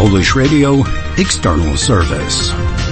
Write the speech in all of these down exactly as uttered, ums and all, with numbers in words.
Polish Radio External Service.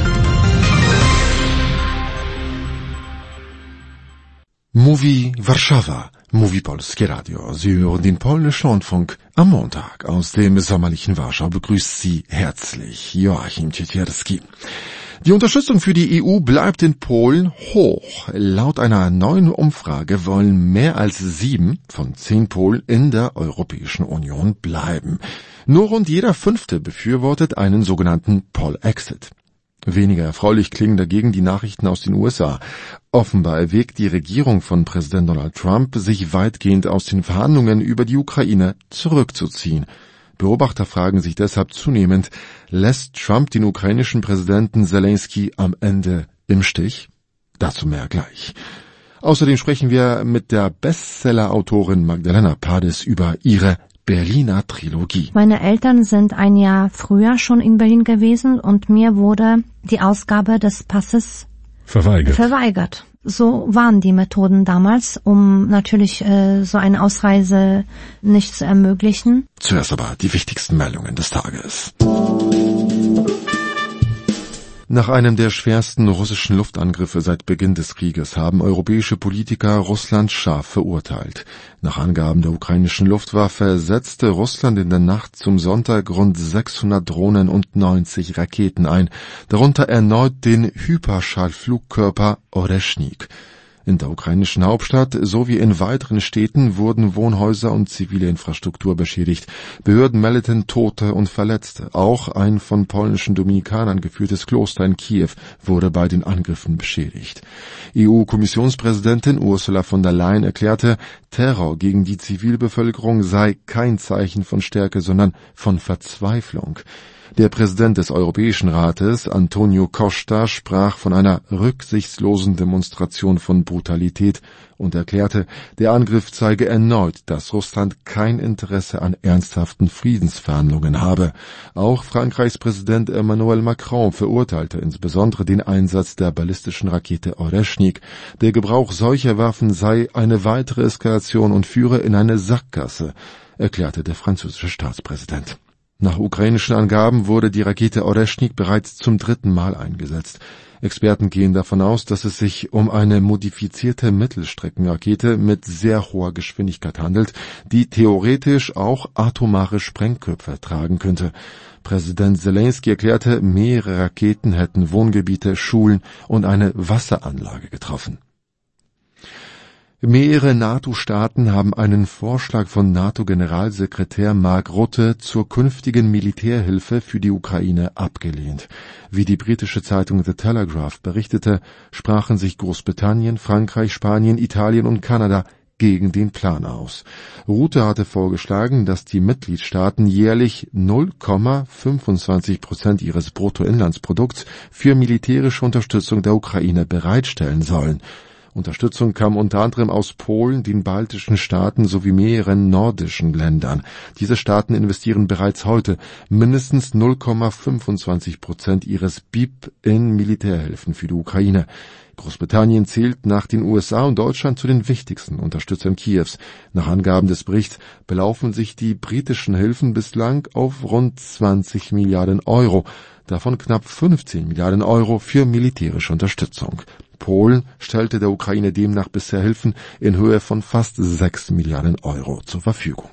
Mówi Warszawa, mówi Polskie Radio. Sie hören den polnischen Rundfunk am Montag. Aus dem sommerlichen Warschau begrüßt Sie herzlich Joachim Ciecierski. Die Unterstützung für die E U bleibt in Polen hoch. Laut einer neuen Umfrage wollen mehr als sieben von zehn Polen in der Europäischen Union bleiben. Nur rund jeder Fünfte befürwortet einen sogenannten Poll-Exit. Weniger erfreulich klingen dagegen die Nachrichten aus den U S A. Offenbar erwägt die Regierung von Präsident Donald Trump, sich weitgehend aus den Verhandlungen über die Ukraine zurückzuziehen. Beobachter fragen sich deshalb zunehmend, lässt Trump den ukrainischen Präsidenten Zelensky am Ende im Stich? Dazu mehr gleich. Außerdem sprechen wir mit der Bestseller-Autorin Magdalena Pades über ihre Berliner Trilogie. Meine Eltern sind ein Jahr früher schon in Berlin gewesen und mir wurde die Ausgabe des Passes verweigert. verweigert. So waren die Methoden damals, um natürlich äh, so eine Ausreise nicht zu ermöglichen. Zuerst aber die wichtigsten Meldungen des Tages. Nach einem der schwersten russischen Luftangriffe seit Beginn des Krieges haben europäische Politiker Russland scharf verurteilt. Nach Angaben der ukrainischen Luftwaffe setzte Russland in der Nacht zum Sonntag rund sechshundert Drohnen und neunzig Raketen ein, darunter erneut den Hyperschallflugkörper Oreschnik. In der ukrainischen Hauptstadt sowie in weiteren Städten wurden Wohnhäuser und zivile Infrastruktur beschädigt. Behörden meldeten Tote und Verletzte. Auch ein von polnischen Dominikanern geführtes Kloster in Kiew wurde bei den Angriffen beschädigt. E U-Kommissionspräsidentin Ursula von der Leyen erklärte, Terror gegen die Zivilbevölkerung sei kein Zeichen von Stärke, sondern von Verzweiflung. Der Präsident des Europäischen Rates, Antonio Costa, sprach von einer rücksichtslosen Demonstration von Brutalität und erklärte, der Angriff zeige erneut, dass Russland kein Interesse an ernsthaften Friedensverhandlungen habe. Auch Frankreichs Präsident Emmanuel Macron verurteilte insbesondere den Einsatz der ballistischen Rakete Oreschnik. Der Gebrauch solcher Waffen sei eine weitere Eskalation und führe in eine Sackgasse, erklärte der französische Staatspräsident. Nach ukrainischen Angaben wurde die Rakete Oreschnik bereits zum dritten Mal eingesetzt. Experten gehen davon aus, dass es sich um eine modifizierte Mittelstreckenrakete mit sehr hoher Geschwindigkeit handelt, die theoretisch auch atomare Sprengköpfe tragen könnte. Präsident Zelensky erklärte, mehrere Raketen hätten Wohngebiete, Schulen und eine Wasseranlage getroffen. Mehrere NATO-Staaten haben einen Vorschlag von NATO-Generalsekretär Mark Rutte zur künftigen Militärhilfe für die Ukraine abgelehnt. Wie die britische Zeitung The Telegraph berichtete, sprachen sich Großbritannien, Frankreich, Spanien, Italien und Kanada gegen den Plan aus. Rutte hatte vorgeschlagen, dass die Mitgliedstaaten jährlich null Komma fünfundzwanzig Prozent ihres Bruttoinlandsprodukts für militärische Unterstützung der Ukraine bereitstellen sollen. Unterstützung kam unter anderem aus Polen, den baltischen Staaten sowie mehreren nordischen Ländern. Diese Staaten investieren bereits heute mindestens null Komma fünfundzwanzig Prozent ihres B I P in Militärhilfen für die Ukraine. Großbritannien zählt nach den U S A und Deutschland zu den wichtigsten Unterstützern Kiews. Nach Angaben des Berichts belaufen sich die britischen Hilfen bislang auf rund zwanzig Milliarden Euro, davon knapp fünfzehn Milliarden Euro für militärische Unterstützung. Polen stellte der Ukraine demnach bisher Hilfen in Höhe von fast sechs Milliarden Euro zur Verfügung.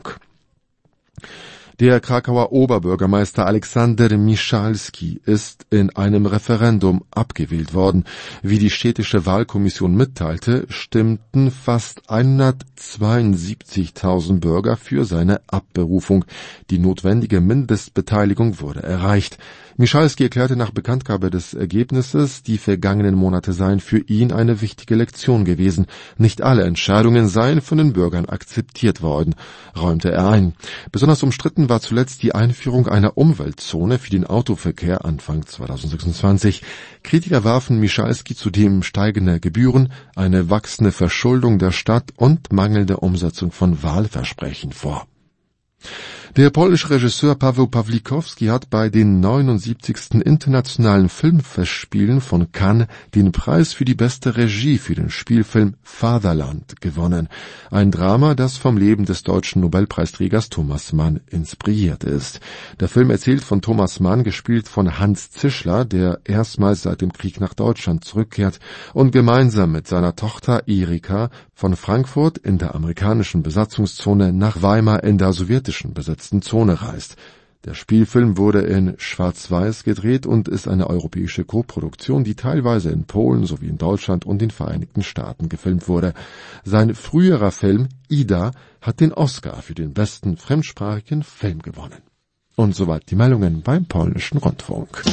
Der Krakauer Oberbürgermeister Aleksander Miszalski ist in einem Referendum abgewählt worden. Wie die städtische Wahlkommission mitteilte, stimmten fast hundertzweiundsiebzigtausend Bürger für seine Abberufung. Die notwendige Mindestbeteiligung wurde erreicht. Miszalski erklärte nach Bekanntgabe des Ergebnisses, die vergangenen Monate seien für ihn eine wichtige Lektion gewesen. Nicht alle Entscheidungen seien von den Bürgern akzeptiert worden, räumte er ein. Besonders umstritten war zuletzt die Einführung einer Umweltzone für den Autoverkehr Anfang zweitausendsechsundzwanzig. Kritiker warfen Miszalski zudem steigende Gebühren, eine wachsende Verschuldung der Stadt und mangelnde Umsetzung von Wahlversprechen vor. Der polnische Regisseur Paweł Pawlikowski hat bei den neunundsiebzigsten Internationalen Filmfestspielen von Cannes den Preis für die beste Regie für den Spielfilm Fatherland gewonnen. Ein Drama, das vom Leben des deutschen Nobelpreisträgers Thomas Mann inspiriert ist. Der Film erzählt von Thomas Mann, gespielt von Hans Zischler, der erstmals seit dem Krieg nach Deutschland zurückkehrt und gemeinsam mit seiner Tochter Erika von Frankfurt in der amerikanischen Besatzungszone nach Weimar in der sowjetischen besetzten Zone reist. Der Spielfilm wurde in Schwarz-Weiß gedreht und ist eine europäische Koproduktion, die teilweise in Polen sowie in Deutschland und den Vereinigten Staaten gefilmt wurde. Sein früherer Film Ida hat den Oscar für den besten fremdsprachigen Film gewonnen. Und soweit die Meldungen beim polnischen Rundfunk.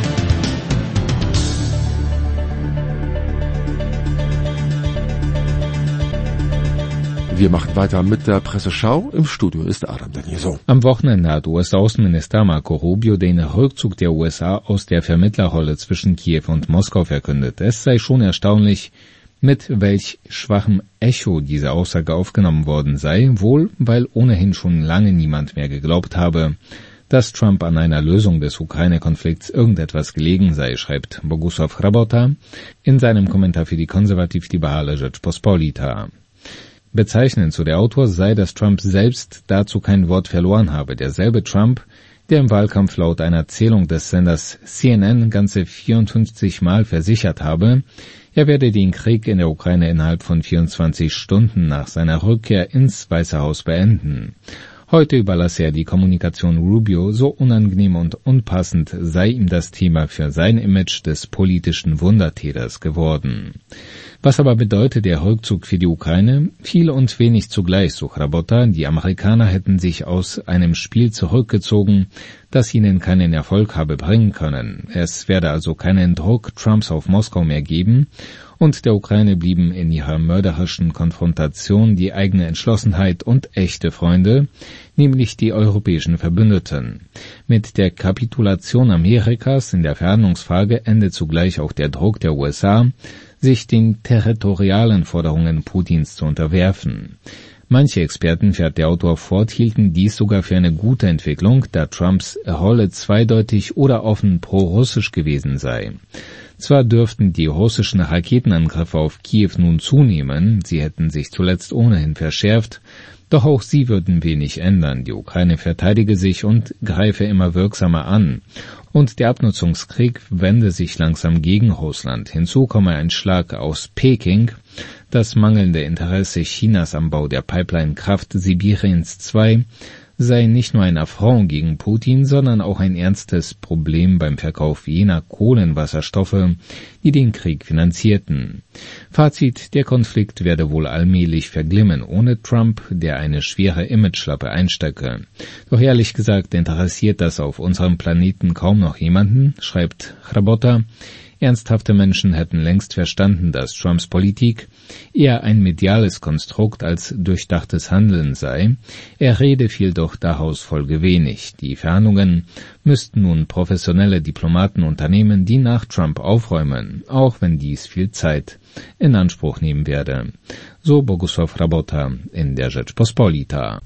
Wir machen weiter mit der Presseschau. Im Studio ist Adam Deniso. Am Wochenende hat U S-Außenminister Marco Rubio den Rückzug der U S A aus der Vermittlerrolle zwischen Kiew und Moskau verkündet. Es sei schon erstaunlich, mit welch schwachem Echo diese Aussage aufgenommen worden sei, wohl weil ohnehin schon lange niemand mehr geglaubt habe, dass Trump an einer Lösung des Ukraine-Konflikts irgendetwas gelegen sei, schreibt Bogusław Hrabota in seinem Kommentar für die konservativ-liberale Rzeczpospolita. Bezeichnend, so der Autor, sei, dass Trump selbst dazu kein Wort verloren habe. Derselbe Trump, der im Wahlkampf laut einer Zählung des Senders C N N ganze vierundfünfzig Mal versichert habe, er werde den Krieg in der Ukraine innerhalb von vierundzwanzig Stunden nach seiner Rückkehr ins Weiße Haus beenden. Heute überlasse er die Kommunikation Rubio, so unangenehm und unpassend sei ihm das Thema für sein Image des politischen Wundertäters geworden. Was aber bedeutet der Rückzug für die Ukraine? Viel und wenig zugleich, so Hrabota. Die Amerikaner hätten sich aus einem Spiel zurückgezogen, das ihnen keinen Erfolg habe bringen können. Es werde also keinen Druck Trumps auf Moskau mehr geben, und der Ukraine blieben in ihrer mörderischen Konfrontation die eigene Entschlossenheit und echte Freunde, nämlich die europäischen Verbündeten. Mit der Kapitulation Amerikas in der Verhandlungsfrage endet zugleich auch der Druck der U S A, sich den territorialen Forderungen Putins zu unterwerfen. Manche Experten, fährt der Autor fort, hielten dies sogar für eine gute Entwicklung, da Trumps Rolle zweideutig oder offen pro-russisch gewesen sei. Zwar dürften die russischen Raketenangriffe auf Kiew nun zunehmen, sie hätten sich zuletzt ohnehin verschärft, doch auch sie würden wenig ändern. Die Ukraine verteidige sich und greife immer wirksamer an. Und der Abnutzungskrieg wende sich langsam gegen Russland. Hinzu komme ein Schlag aus Peking, das mangelnde Interesse Chinas am Bau der Pipeline Kraft Sibiriens zwei sei nicht nur ein Affront gegen Putin, sondern auch ein ernstes Problem beim Verkauf jener Kohlenwasserstoffe, die den Krieg finanzierten. Fazit, der Konflikt werde wohl allmählich verglimmen, ohne Trump, der eine schwere Imageschlappe einstecke. Doch ehrlich gesagt interessiert das auf unserem Planeten kaum noch jemanden, schreibt Hrabota. Ernsthafte Menschen hätten längst verstanden, dass Trumps Politik eher ein mediales Konstrukt als durchdachtes Handeln sei. Er rede viel, doch daraus folge wenig. Die Verhandlungen müssten nun professionelle Diplomaten unternehmen, die nach Trump aufräumen, auch wenn dies viel Zeit in Anspruch nehmen werde. So Bogusław Hrabota in der Rzeczpospolita.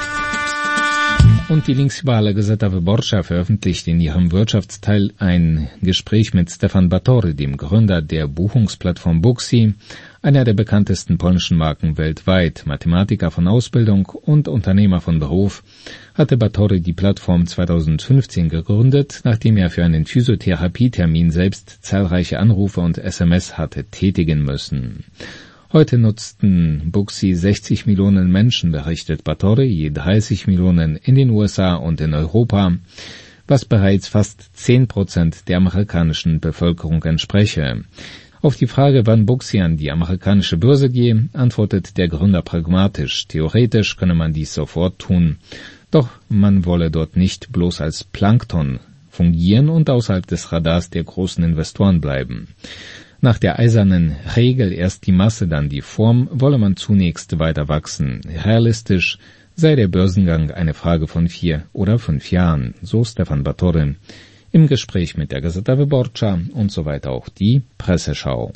Und die linksliberale Gazeta Wyborcza veröffentlicht in ihrem Wirtschaftsteil ein Gespräch mit Stefan Batory, dem Gründer der Buchungsplattform Booksy, einer der bekanntesten polnischen Marken weltweit. Mathematiker von Ausbildung und Unternehmer von Beruf, hatte Batory die Plattform zweitausendfünfzehn gegründet, nachdem er für einen Physiotherapietermin selbst zahlreiche Anrufe und S M S hatte tätigen müssen. Heute nutzten Booksy sechzig Millionen Menschen, berichtet Batory, je dreißig Millionen in den U S A und in Europa, was bereits fast zehn Prozent der amerikanischen Bevölkerung entspreche. Auf die Frage, wann Booksy an die amerikanische Börse gehe, antwortet der Gründer pragmatisch. Theoretisch könne man dies sofort tun, doch man wolle dort nicht bloß als Plankton fungieren und außerhalb des Radars der großen Investoren bleiben. Nach der eisernen Regel erst die Masse, dann die Form, wolle man zunächst weiter wachsen. Realistisch sei der Börsengang eine Frage von vier oder fünf Jahren, so Stefan Batory im Gespräch mit der Gazeta Wyborcza und so weiter auch die Presseschau.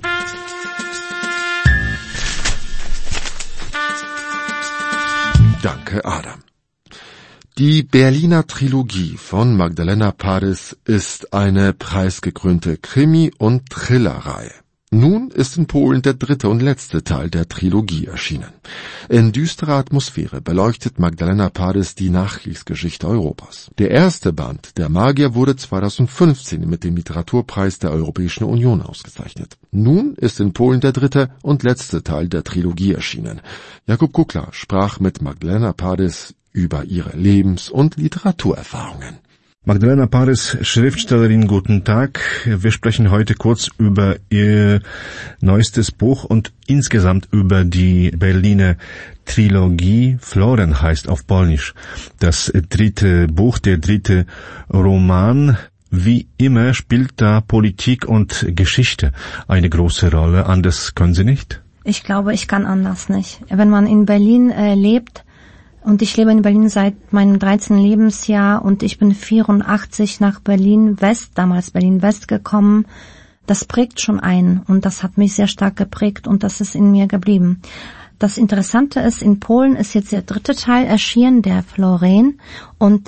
Danke, Adam. Die Berliner Trilogie von Magdalena Paris ist eine preisgekrönte Krimi- und Thrillerreihe. Nun ist in Polen der dritte und letzte Teil der Trilogie erschienen. In düsterer Atmosphäre beleuchtet Magdalena Paris die Nachkriegsgeschichte Europas. Der erste Band, Der Magier, wurde zweitausendfünfzehn mit dem Literaturpreis der Europäischen Union ausgezeichnet. Nun ist in Polen der dritte und letzte Teil der Trilogie erschienen. Jakub Kukla sprach mit Magdalena Paris über ihre Lebens- und Literaturerfahrungen. Magdalena Paris, Schriftstellerin, guten Tag. Wir sprechen heute kurz über Ihr neuestes Buch und insgesamt über die Berliner Trilogie. Floren heißt auf Polnisch das dritte Buch, der dritte Roman. Wie immer spielt da Politik und Geschichte eine große Rolle. Anders können Sie nicht? Ich glaube, ich kann anders nicht. Wenn man in Berlin äh, lebt, und ich lebe in Berlin seit meinem dreizehnten Lebensjahr und ich bin vierundachtzig nach Berlin-West, damals Berlin-West gekommen. Das prägt schon ein und das hat mich sehr stark geprägt und das ist in mir geblieben. Das Interessante ist, in Polen ist jetzt der dritte Teil erschienen, der Floren, und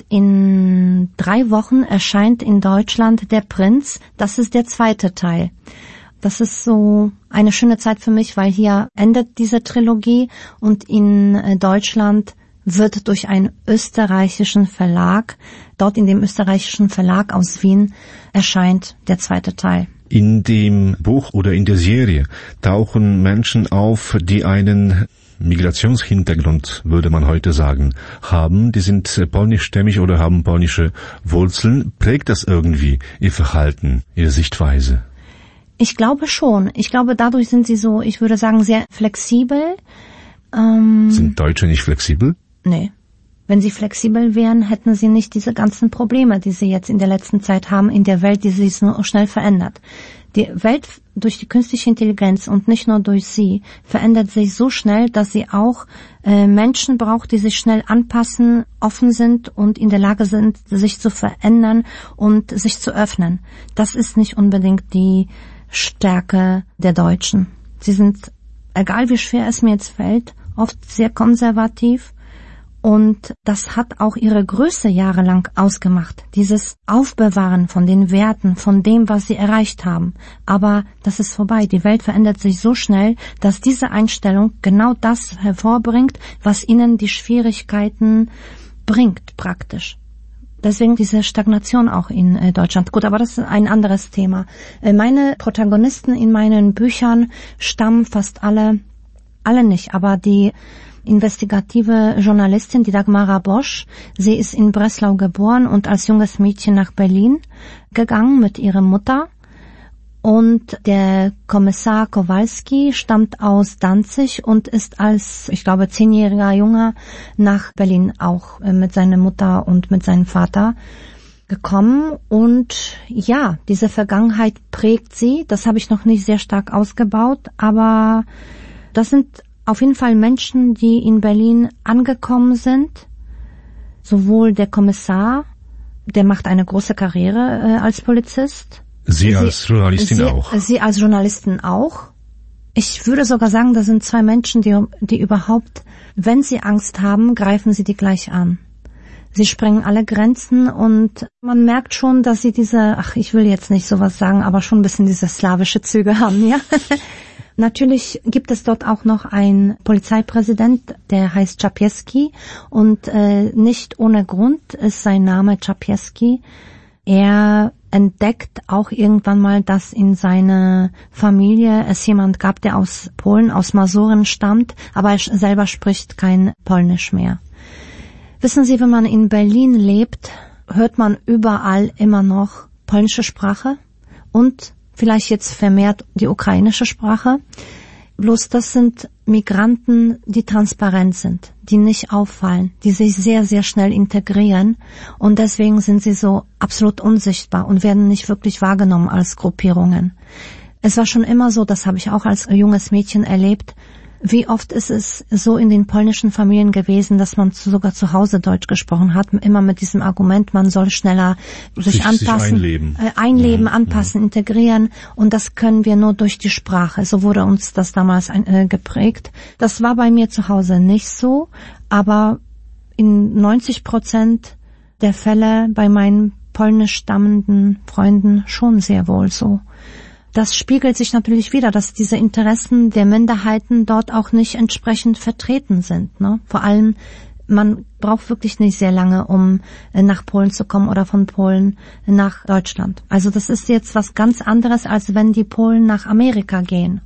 in drei Wochen erscheint in Deutschland der Prinz, das ist der zweite Teil. Das ist so eine schöne Zeit für mich, weil hier endet diese Trilogie und in Deutschland wird durch einen österreichischen Verlag, dort in dem österreichischen Verlag aus Wien, erscheint der zweite Teil. In dem Buch oder in der Serie tauchen Menschen auf, die einen Migrationshintergrund, würde man heute sagen, haben. Die sind polnischstämmig oder haben polnische Wurzeln. Prägt das irgendwie Ihr Verhalten, Ihre Sichtweise? Ich glaube schon. Ich glaube, dadurch sind sie so, ich würde sagen, sehr flexibel. Ähm, sind Deutsche nicht flexibel? Nee. Wenn sie flexibel wären, hätten sie nicht diese ganzen Probleme, die sie jetzt in der letzten Zeit haben in der Welt, die sich so schnell verändert. Die Welt durch die künstliche Intelligenz und nicht nur durch sie verändert sich so schnell, dass sie auch äh, Menschen braucht, die sich schnell anpassen, offen sind und in der Lage sind, sich zu verändern und sich zu öffnen. Das ist nicht unbedingt die Stärke der Deutschen. Sie sind, egal wie schwer es mir jetzt fällt, oft sehr konservativ. Und das hat auch ihre Größe jahrelang ausgemacht. Dieses Aufbewahren von den Werten, von dem, was sie erreicht haben. Aber das ist vorbei. Die Welt verändert sich so schnell, dass diese Einstellung genau das hervorbringt, was ihnen die Schwierigkeiten bringt, praktisch. Deswegen diese Stagnation auch in äh, Deutschland. Gut, aber das ist ein anderes Thema. Äh, meine Protagonisten in meinen Büchern stammen fast alle, alle nicht, aber die investigative Journalistin, die Dagmara Bosch. Sie ist in Breslau geboren und als junges Mädchen nach Berlin gegangen mit ihrer Mutter. Und der Kommissar Kowalski stammt aus Danzig und ist als, ich glaube, zehnjähriger Junge nach Berlin auch mit seiner Mutter und mit seinem Vater gekommen. Und ja, diese Vergangenheit prägt sie. Das habe ich noch nicht sehr stark ausgebaut, aber das sind auf jeden Fall Menschen, die in Berlin angekommen sind. Sowohl der Kommissar, der macht eine große Karriere äh, als Polizist. Sie als Journalistin sie, auch. Sie als Journalistin auch. Ich würde sogar sagen, das sind zwei Menschen, die, die überhaupt, wenn sie Angst haben, greifen sie die gleich an. Sie sprengen alle Grenzen und man merkt schon, dass sie diese, ach, ich will jetzt nicht sowas sagen, aber schon ein bisschen diese slawische Züge haben, ja. Natürlich gibt es dort auch noch einen Polizeipräsident, der heißt Czapieski und äh, nicht ohne Grund ist sein Name Czapieski. Er entdeckt auch irgendwann mal, dass in seiner Familie es jemand gab, der aus Polen, aus Masuren stammt, aber er selber spricht kein Polnisch mehr. Wissen Sie, wenn man in Berlin lebt, hört man überall immer noch polnische Sprache und vielleicht jetzt vermehrt die ukrainische Sprache. Bloß das sind Migranten, die transparent sind, die nicht auffallen, die sich sehr, sehr schnell integrieren und deswegen sind sie so absolut unsichtbar und werden nicht wirklich wahrgenommen als Gruppierungen. Es war schon immer so, das habe ich auch als junges Mädchen erlebt, wie oft ist es so in den polnischen Familien gewesen, dass man sogar zu Hause Deutsch gesprochen hat, immer mit diesem Argument, man soll schneller sich, sich anpassen, sich einleben, äh, einleben ja, anpassen, ja. integrieren und das können wir nur durch die Sprache. So wurde uns das damals ein, äh, geprägt. Das war bei mir zu Hause nicht so, aber in neunzig Prozent der Fälle bei meinen polnisch stammenden Freunden schon sehr wohl so. Das spiegelt sich natürlich wieder, dass diese Interessen der Minderheiten dort auch nicht entsprechend vertreten sind, ne? Vor allem, man braucht wirklich nicht sehr lange, um nach Polen zu kommen oder von Polen nach Deutschland. Also das ist jetzt was ganz anderes, als wenn die Polen nach Amerika gehen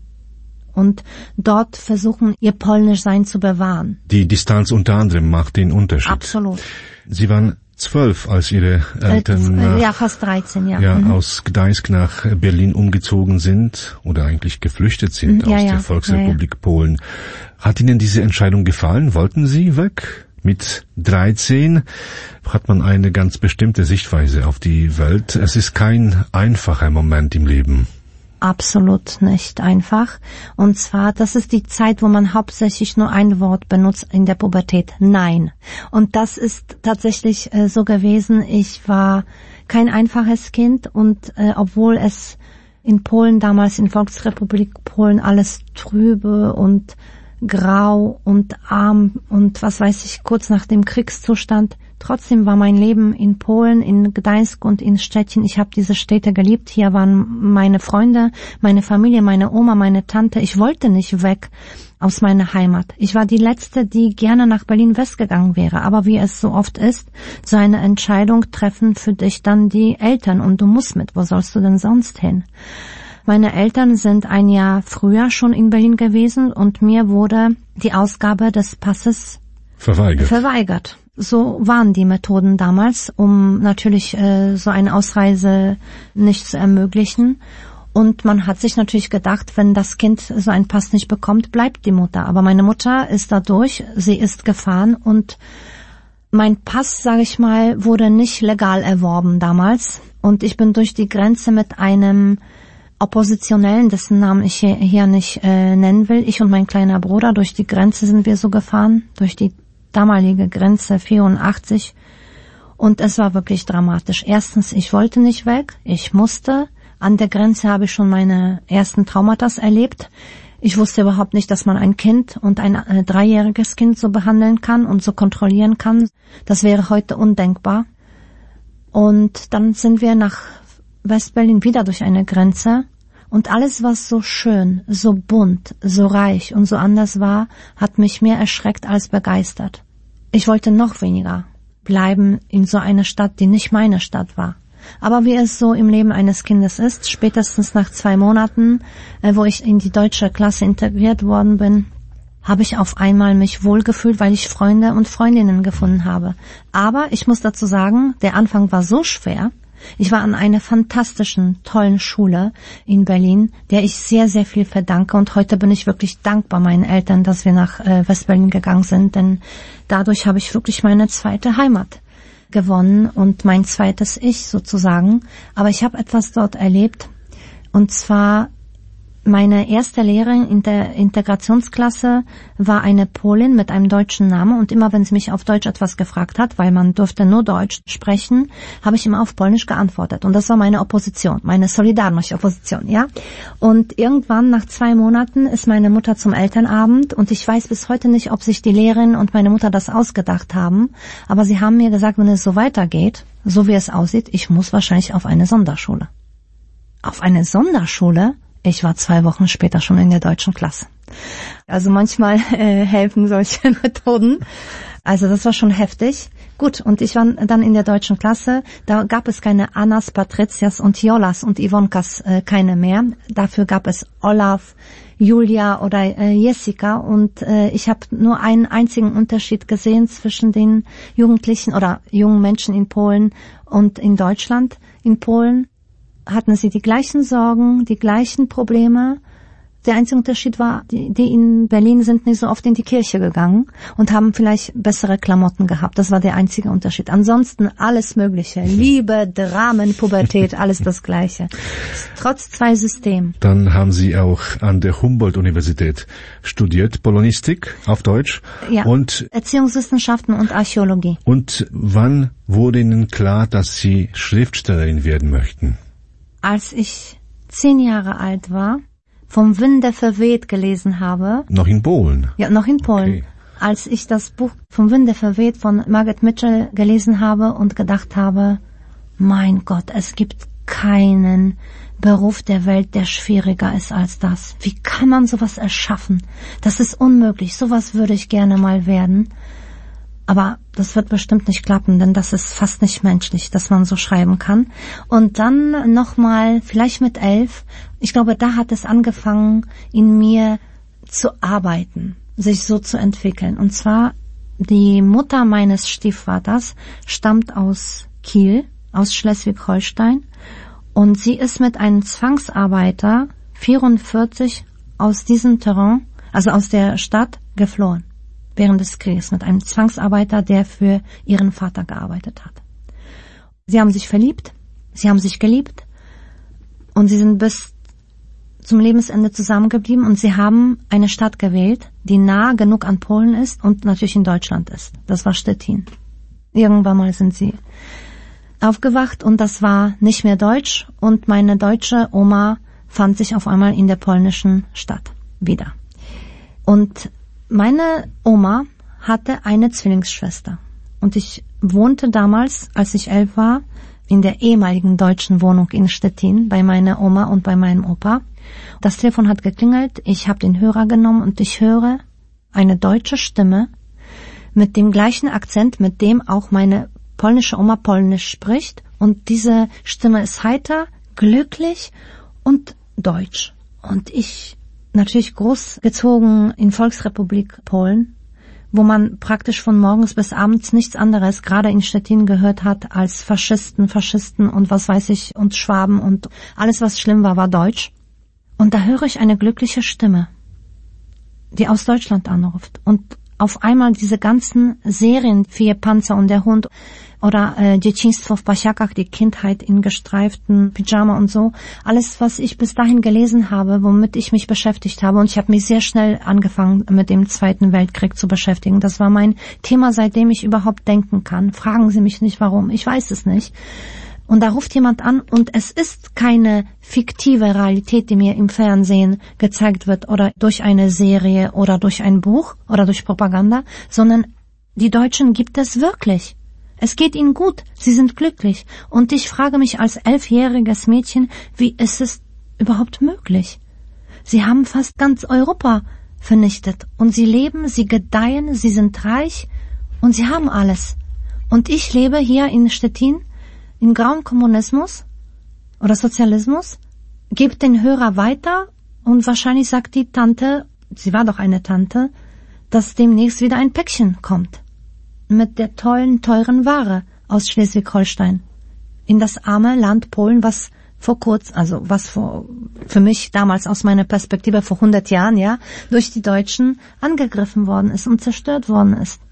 und dort versuchen, ihr Polnischsein zu bewahren. Die Distanz unter anderem macht den Unterschied. Absolut. Sie waren zwölf, als Ihre Eltern äh, nach, ja, fast dreizehn, ja. ja mhm. aus Gdańsk nach Berlin umgezogen sind oder eigentlich geflüchtet sind ja, aus ja, der Volksrepublik ja, ja. Polen. Hat Ihnen diese Entscheidung gefallen? Wollten Sie weg? Mit dreizehn hat man eine ganz bestimmte Sichtweise auf die Welt. Es ist kein einfacher Moment im Leben. Absolut nicht einfach. Und zwar, das ist die Zeit, wo man hauptsächlich nur ein Wort benutzt in der Pubertät. Nein. Und das ist tatsächlich äh, so gewesen. Ich war kein einfaches Kind und äh, obwohl es in Polen damals, in Volksrepublik Polen, alles trübe und grau und arm und was weiß ich, kurz nach dem Kriegszustand. Trotzdem war mein Leben in Polen, in Gdańsk und in Stettin. Ich habe diese Städte geliebt. Hier waren meine Freunde, meine Familie, meine Oma, meine Tante. Ich wollte nicht weg aus meiner Heimat. Ich war die Letzte, die gerne nach Berlin-West gegangen wäre. Aber wie es so oft ist, so eine Entscheidung treffen für dich dann die Eltern und du musst mit. Wo sollst du denn sonst hin? Meine Eltern sind ein Jahr früher schon in Berlin gewesen und mir wurde die Ausgabe des Passes verweigert. verweigert. So waren die Methoden damals, um natürlich äh, so eine Ausreise nicht zu ermöglichen. Und man hat sich natürlich gedacht, wenn das Kind so einen Pass nicht bekommt, bleibt die Mutter. Aber meine Mutter ist da durch, sie ist gefahren und mein Pass, sage ich mal, wurde nicht legal erworben damals. Und ich bin durch die Grenze mit einem Oppositionellen, dessen Namen ich hier, hier nicht äh, nennen will. Ich und mein kleiner Bruder, durch die Grenze sind wir so gefahren, durch die damalige Grenze vierundachtzig. Und es war wirklich dramatisch. Erstens, ich wollte nicht weg, ich musste. An der Grenze habe ich schon meine ersten Traumata erlebt. Ich wusste überhaupt nicht, dass man ein Kind und ein äh, dreijähriges Kind so behandeln kann und so kontrollieren kann. Das wäre heute undenkbar. Und dann sind wir nach Westberlin wieder durch eine Grenze und alles, was so schön, so bunt, so reich und so anders war, hat mich mehr erschreckt als begeistert. Ich wollte noch weniger bleiben in so einer Stadt, die nicht meine Stadt war. Aber wie es so im Leben eines Kindes ist, spätestens nach zwei Monaten, äh, wo ich in die deutsche Klasse integriert worden bin, habe ich auf einmal mich wohlgefühlt, weil ich Freunde und Freundinnen gefunden habe. Aber ich muss dazu sagen, der Anfang war so schwer. Ich war an einer fantastischen, tollen Schule in Berlin, der ich sehr, sehr viel verdanke. Und heute bin ich wirklich dankbar meinen Eltern, dass wir nach äh, Westberlin gegangen sind, denn dadurch habe ich wirklich meine zweite Heimat gewonnen und mein zweites Ich sozusagen. Aber ich habe etwas dort erlebt, und zwar meine erste Lehrerin in der Integrationsklasse war eine Polin mit einem deutschen Namen, und immer wenn sie mich auf Deutsch etwas gefragt hat, weil man durfte nur Deutsch sprechen, habe ich immer auf Polnisch geantwortet. Und das war meine Opposition, meine Solidarność-Opposition, ja. Und irgendwann nach zwei Monaten ist meine Mutter zum Elternabend, und ich weiß bis heute nicht, ob sich die Lehrerin und meine Mutter das ausgedacht haben, aber sie haben mir gesagt, wenn es so weitergeht, so wie es aussieht, ich muss wahrscheinlich auf eine Sonderschule. Auf eine Sonderschule? Ich war zwei Wochen später schon in der deutschen Klasse. Also manchmal äh, helfen solche Methoden. Also das war schon heftig. Gut, und ich war dann in der deutschen Klasse. Da gab es keine Annas, Patrizias und Jolas und Ivonkas, äh, keine mehr. Dafür gab es Olaf, Julia oder äh, Jessica. Und äh, ich habe nur einen einzigen Unterschied gesehen zwischen den Jugendlichen oder jungen Menschen in Polen und in Deutschland. In Polen hatten sie die gleichen Sorgen, die gleichen Probleme. Der einzige Unterschied war, die, die in Berlin sind nicht so oft in die Kirche gegangen und haben vielleicht bessere Klamotten gehabt. Das war der einzige Unterschied. Ansonsten alles Mögliche. Liebe, Dramen, Pubertät, alles das Gleiche. Trotz zwei Systemen. Dann haben Sie auch an der Humboldt-Universität studiert, Polonistik auf Deutsch. Ja, und Erziehungswissenschaften und Archäologie. Und wann wurde Ihnen klar, dass Sie Schriftstellerin werden möchten? Als ich zehn Jahre alt war, vom Winde verweht gelesen habe. Noch in Polen? Ja, noch in Polen. Okay. als ich das Buch Vom Winde verweht von Margaret Mitchell gelesen habe und gedacht habe, mein Gott, es gibt keinen Beruf der Welt, der schwieriger ist als das. Wie kann man sowas erschaffen? Das ist unmöglich. Sowas würde ich gerne mal werden. Aber das wird bestimmt nicht klappen, denn das ist fast nicht menschlich, dass man so schreiben kann. Und dann nochmal, vielleicht mit elf, ich glaube, da hat es angefangen, in mir zu arbeiten, sich so zu entwickeln. Und zwar, die Mutter meines Stiefvaters stammt aus Kiel, aus Schleswig-Holstein. Und sie ist mit einem Zwangsarbeiter vierundvierzig aus diesem Terrain, also aus der Stadt, geflohen. Während des Krieges mit einem Zwangsarbeiter, der für ihren Vater gearbeitet hat. Sie haben sich verliebt, sie haben sich geliebt und sie sind bis zum Lebensende zusammengeblieben und sie haben eine Stadt gewählt, die nah genug an Polen ist und natürlich in Deutschland ist. Das war Stettin. Irgendwann mal sind sie aufgewacht und das war nicht mehr Deutsch und meine deutsche Oma fand sich auf einmal in der polnischen Stadt wieder. Und meine Oma hatte eine Zwillingsschwester und ich wohnte damals, als ich elf war, in der ehemaligen deutschen Wohnung in Stettin bei meiner Oma und bei meinem Opa. Das Telefon hat geklingelt, ich habe den Hörer genommen und ich höre eine deutsche Stimme mit dem gleichen Akzent, mit dem auch meine polnische Oma Polnisch spricht und diese Stimme ist heiter, glücklich und deutsch. Und ich natürlich großgezogen in Volksrepublik Polen, wo man praktisch von morgens bis abends nichts anderes, gerade in Stettin, gehört hat als Faschisten, Faschisten und was weiß ich und Schwaben und alles, was schlimm war, war Deutsch. Und da höre ich eine glückliche Stimme, die aus Deutschland anruft. Und auf einmal diese ganzen Serien, Vier Panzer und der Hund oder äh, Dzieciństwo w Pasiakach, die Kindheit in gestreiften Pyjama und so, alles, was ich bis dahin gelesen habe, womit ich mich beschäftigt habe. Und ich habe mich sehr schnell angefangen, mit dem Zweiten Weltkrieg zu beschäftigen. Das war mein Thema, seitdem ich überhaupt denken kann. Fragen Sie mich nicht, warum. Ich weiß es nicht. Und da ruft jemand an und es ist keine fiktive Realität, die mir im Fernsehen gezeigt wird oder durch eine Serie oder durch ein Buch oder durch Propaganda, sondern die Deutschen gibt es wirklich. Es geht ihnen gut, sie sind glücklich. Und ich frage mich als elfjähriges Mädchen, wie ist es überhaupt möglich? Sie haben fast ganz Europa vernichtet und sie leben, sie gedeihen, sie sind reich und sie haben alles. Und ich lebe hier in Stettin im grauen Kommunismus oder Sozialismus, gebe den Hörer weiter und wahrscheinlich sagt die Tante, sie war doch eine Tante, dass demnächst wieder ein Päckchen kommt mit der tollen, teuren Ware aus Schleswig-Holstein in das arme Land Polen, was vor kurz, also was vor, für mich damals aus meiner Perspektive vor hundert Jahren, ja, durch die Deutschen angegriffen worden ist und zerstört worden ist.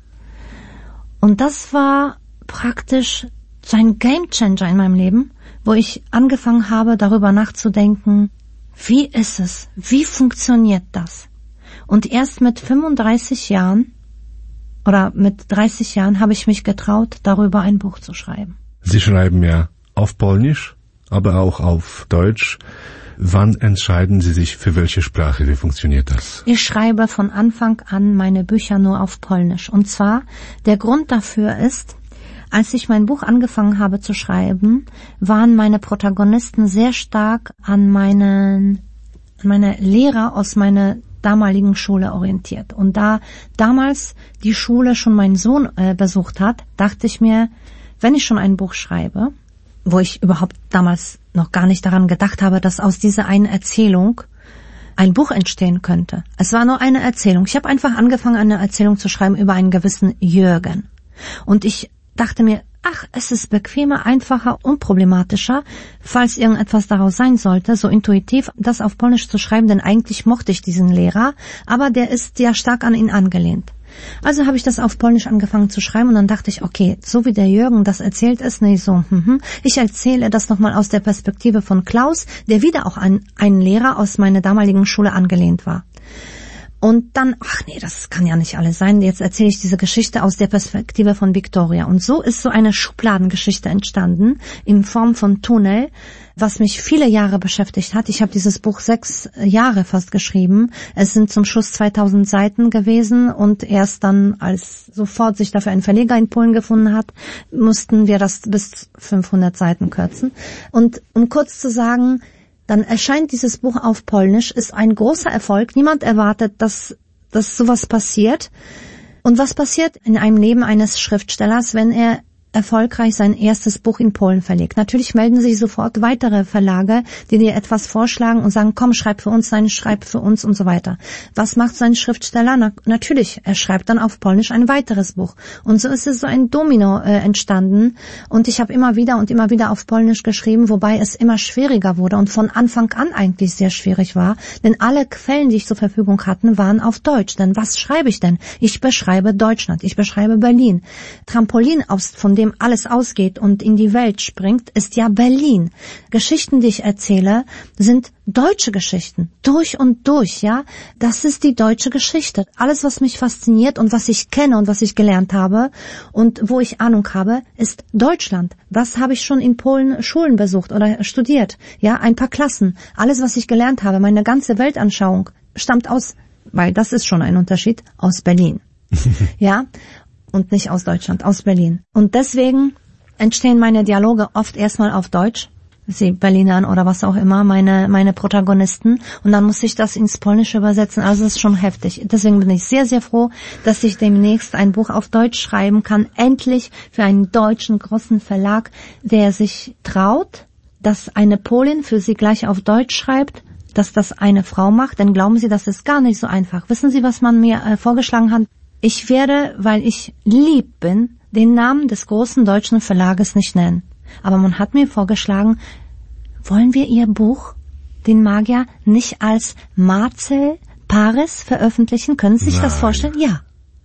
Und das war praktisch so ein Gamechanger in meinem Leben, wo ich angefangen habe, darüber nachzudenken, wie ist es, wie funktioniert das? Und erst mit fünfunddreißig Jahren oder mit dreißig Jahren habe ich mich getraut, darüber ein Buch zu schreiben. Sie schreiben ja auf Polnisch, aber auch auf Deutsch. Wann entscheiden Sie sich für welche Sprache? Wie funktioniert das? Ich schreibe von Anfang an meine Bücher nur auf Polnisch. Und zwar, der Grund dafür ist, als ich mein Buch angefangen habe zu schreiben, waren meine Protagonisten sehr stark an meinen, an meine Lehrer aus meiner damaligen Schule orientiert. Und da damals die Schule schon mein Sohn äh, besucht hat, dachte ich mir, wenn ich schon ein Buch schreibe, wo ich überhaupt damals noch gar nicht daran gedacht habe, dass aus dieser einen Erzählung ein Buch entstehen könnte. Es war nur eine Erzählung. Ich habe einfach angefangen, eine Erzählung zu schreiben über einen gewissen Jürgen. Und ich dachte mir, ach, es ist bequemer, einfacher, unproblematischer, falls irgendetwas daraus sein sollte, so intuitiv das auf Polnisch zu schreiben, denn eigentlich mochte ich diesen Lehrer, aber der ist ja stark an ihn angelehnt. Also habe ich das auf Polnisch angefangen zu schreiben und dann dachte ich, okay, so wie der Jürgen das erzählt ist, nee, so, hm, ich erzähle das nochmal aus der Perspektive von Klaus, der wieder auch an einen Lehrer aus meiner damaligen Schule angelehnt war. Und dann, ach nee, das kann ja nicht alles sein. Jetzt erzähle ich diese Geschichte aus der Perspektive von Victoria. Und so ist so eine Schubladengeschichte entstanden in Form von Tunnel, was mich viele Jahre beschäftigt hat. Ich habe dieses Buch sechs Jahre fast geschrieben. Es sind zum Schluss zweitausend Seiten gewesen und erst dann, als sofort sich dafür ein Verleger in Polen gefunden hat, mussten wir das bis fünfhundert Seiten kürzen. Und um kurz zu sagen, dann erscheint dieses Buch auf Polnisch, ist ein großer Erfolg. Niemand erwartet, dass, dass sowas passiert. Und was passiert in einem Leben eines Schriftstellers, wenn er erfolgreich sein erstes Buch in Polen verlegt? Natürlich melden sich sofort weitere Verlage, die dir etwas vorschlagen und sagen, komm, schreib für uns sein, schreib für uns und so weiter. Was macht sein Schriftsteller? Na, natürlich, er schreibt dann auf Polnisch ein weiteres Buch. Und so ist es so ein Domino äh, entstanden. Und ich habe immer wieder und immer wieder auf Polnisch geschrieben, wobei es immer schwieriger wurde und von Anfang an eigentlich sehr schwierig war. Denn alle Quellen, die ich zur Verfügung hatte, waren auf Deutsch. Denn was schreibe ich denn? Ich beschreibe Deutschland, ich beschreibe Berlin. Trampolin aus, von dem alles ausgeht und in die Welt springt, ist ja Berlin. Geschichten, die ich erzähle, sind deutsche Geschichten. Durch und durch, ja. Das ist die deutsche Geschichte. Alles, was mich fasziniert und was ich kenne und was ich gelernt habe und wo ich Ahnung habe, ist Deutschland. Das habe ich schon in Polen Schulen besucht oder studiert. Ja, ein paar Klassen. Alles, was ich gelernt habe, meine ganze Weltanschauung stammt aus, weil das ist schon ein Unterschied, aus Berlin. Ja. Und nicht aus Deutschland, aus Berlin. Und deswegen entstehen meine Dialoge oft erstmal auf Deutsch. Sie Berlinern oder was auch immer, meine meine Protagonisten. Und dann muss ich das ins Polnische übersetzen. Also es ist schon heftig. Deswegen bin ich sehr, sehr froh, dass ich demnächst ein Buch auf Deutsch schreiben kann. Endlich für einen deutschen großen Verlag, der sich traut, dass eine Polin für sie gleich auf Deutsch schreibt, dass das eine Frau macht. Denn glauben Sie, das ist gar nicht so einfach. Wissen Sie, was man mir äh, vorgeschlagen hat? Ich werde, weil ich lieb bin, den Namen des großen deutschen Verlages nicht nennen. Aber man hat mir vorgeschlagen, wollen wir Ihr Buch, den Magier, nicht als Marcel Paris veröffentlichen? Können Sie sich Nein. das vorstellen? Ja,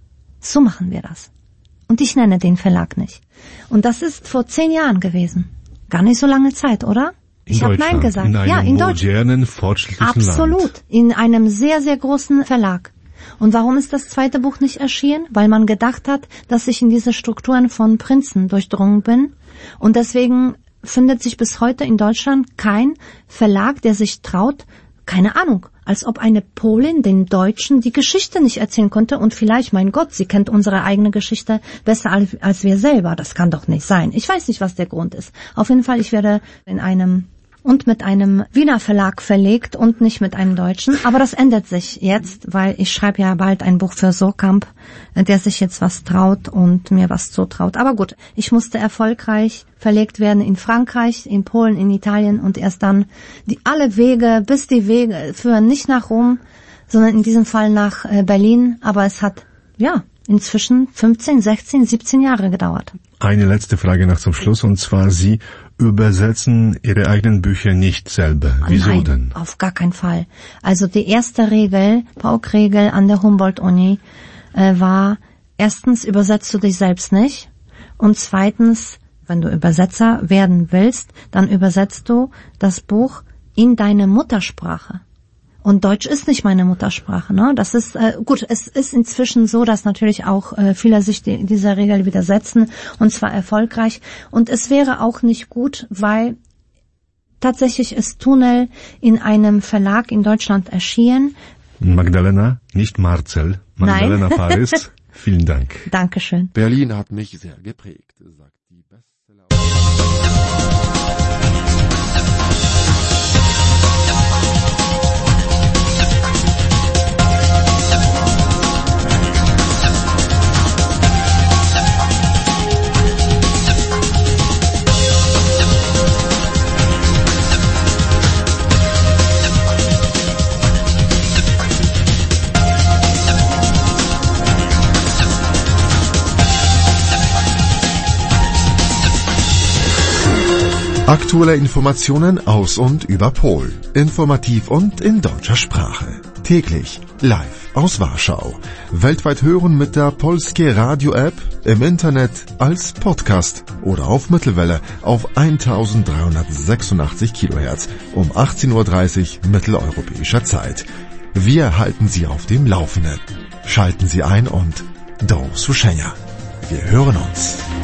so machen wir das. Und ich nenne den Verlag nicht. Und das ist vor zehn Jahren gewesen. Gar nicht so lange Zeit, oder? In ich habe Nein gesagt. In einem ja, in modernen, fortschrittlichen Absolut. Land. In einem sehr, sehr großen Verlag. Und warum ist das zweite Buch nicht erschienen? Weil man gedacht hat, dass ich in diese Strukturen von Prinzen durchdrungen bin. Und deswegen findet sich bis heute in Deutschland kein Verlag, der sich traut, keine Ahnung, als ob eine Polin den Deutschen die Geschichte nicht erzählen konnte und vielleicht, mein Gott, sie kennt unsere eigene Geschichte besser als, als wir selber. Das kann doch nicht sein. Ich weiß nicht, was der Grund ist. Auf jeden Fall, ich werde in einem und mit einem Wiener Verlag verlegt und nicht mit einem deutschen. Aber das ändert sich jetzt, weil ich schreibe ja bald ein Buch für Surkamp, der sich jetzt was traut und mir was zutraut. Aber gut, ich musste erfolgreich verlegt werden in Frankreich, in Polen, in Italien und erst dann die alle Wege, bis die Wege führen nicht nach Rom, sondern in diesem Fall nach Berlin. Aber es hat, ja, inzwischen fünfzehn, sechzehn, siebzehn Jahre gedauert. Eine letzte Frage noch zum Schluss, und zwar Sie übersetzen Ihre eigenen Bücher nicht selber. Wieso Nein, denn? Auf gar keinen Fall. Also die erste Regel, Paukregel an der Humboldt-Uni äh, war, erstens übersetzt du dich selbst nicht und zweitens, wenn du Übersetzer werden willst, dann übersetzt du das Buch in deine Muttersprache. Und Deutsch ist nicht meine Muttersprache, ne? Das ist äh, gut. Es ist inzwischen so, dass natürlich auch äh, viele sich die, dieser Regel widersetzen und zwar erfolgreich. Und es wäre auch nicht gut, weil tatsächlich ist Tunnel in einem Verlag in Deutschland erschienen. Magdalena, nicht Marcel, Magdalena Nein. Paris. Vielen Dank. Dankeschön. Berlin hat mich sehr geprägt, sagt die Bestseller. Aktuelle Informationen aus und über Polen. Informativ und in deutscher Sprache. Täglich live aus Warschau. Weltweit hören mit der Polskie Radio App, im Internet, als Podcast oder auf Mittelwelle auf eintausenddreihundertsechsundachtzig Kilohertz um achtzehn Uhr dreißig mitteleuropäischer Zeit. Wir halten Sie auf dem Laufenden. Schalten Sie ein und do usłyszenia. Wir hören uns.